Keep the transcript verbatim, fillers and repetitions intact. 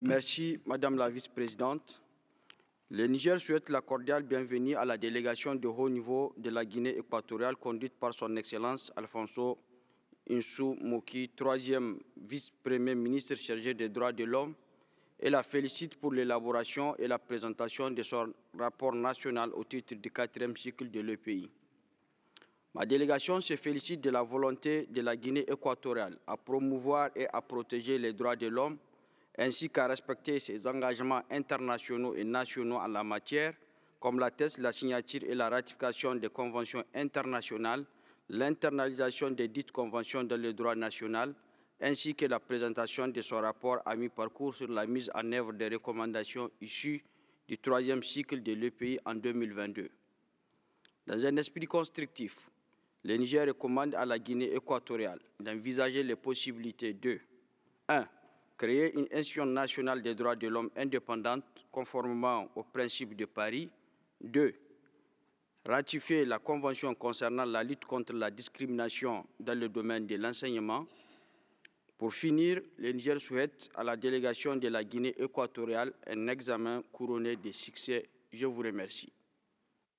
Merci, Madame la Vice-présidente. Le Niger souhaite la cordiale bienvenue à la délégation de haut niveau de la Guinée équatoriale conduite par son Excellence Alfonso Insou Moki, troisième vice-premier ministre chargé des droits de l'homme, et la félicite pour l'élaboration et la présentation de son rapport national au titre du quatrième cycle de l'E P I. Ma délégation se félicite de la volonté de la Guinée équatoriale à promouvoir et à protéger les droits de l'homme, ainsi qu'à respecter ses engagements internationaux et nationaux en la matière, comme l'atteste la signature et la ratification des conventions internationales, l'internalisation des dites conventions dans le droit national, ainsi que la présentation de son rapport à mi-parcours sur la mise en œuvre des recommandations issues du troisième cycle de l'E P I en deux mille vingt-deux. Dans un esprit constructif, le Niger recommande à la Guinée équatoriale d'envisager les possibilités de un Créer une institution nationale des droits de l'homme indépendante conformément aux principes de Paris. deux Ratifier la Convention concernant la lutte contre la discrimination dans le domaine de l'enseignement. Pour finir, le Niger souhaite à la délégation de la Guinée équatoriale un examen couronné de succès. Je vous remercie.